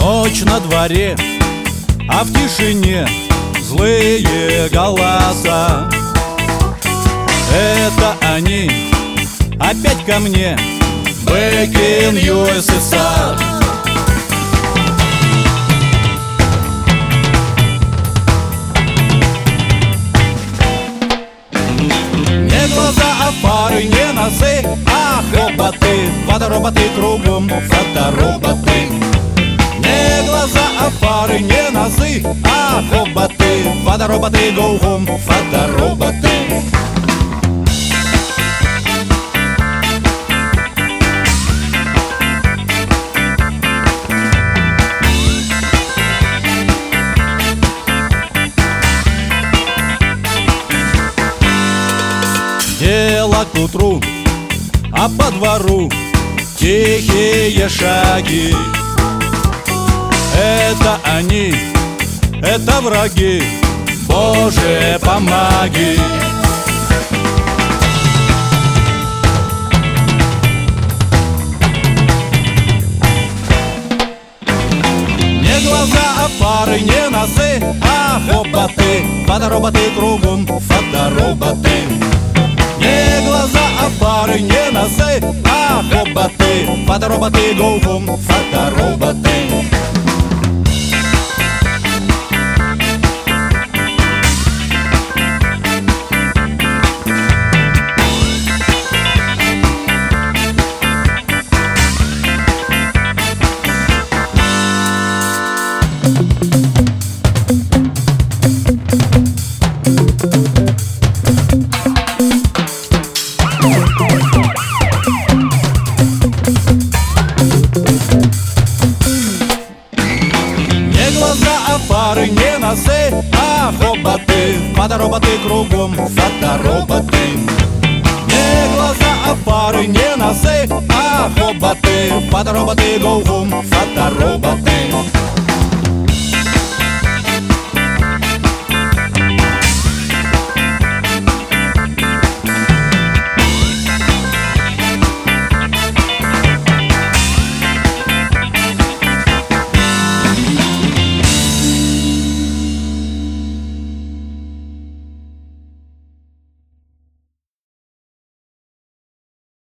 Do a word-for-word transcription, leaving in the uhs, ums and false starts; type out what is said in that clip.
Ночь на дворе, а в тишине злые голоса. Это они опять ко мне, back in ю эс эс ар. Не глаза, а фары, не носы, а хоботы, фотороботы кругом, фотороботы. Не глаза, а фары, не носы, а хоботы, фотороботы, go home, фотороботы. Дело к утру, а по двору тихие шаги. Это они, это враги, Боже, помоги. Не глаза, а фары, не носы, а хоботы, фотороботы кругом, фотороботы. Не глаза, а фары, не носы, а хоботы, фотороботы, go home, фотороботы. Не глаза, а фары, не носы, а хоботы, фотороботы кругом, фотороботы. Не глаза, а фары, не носы, а хоботы, фотороботы, go home, фотороботы.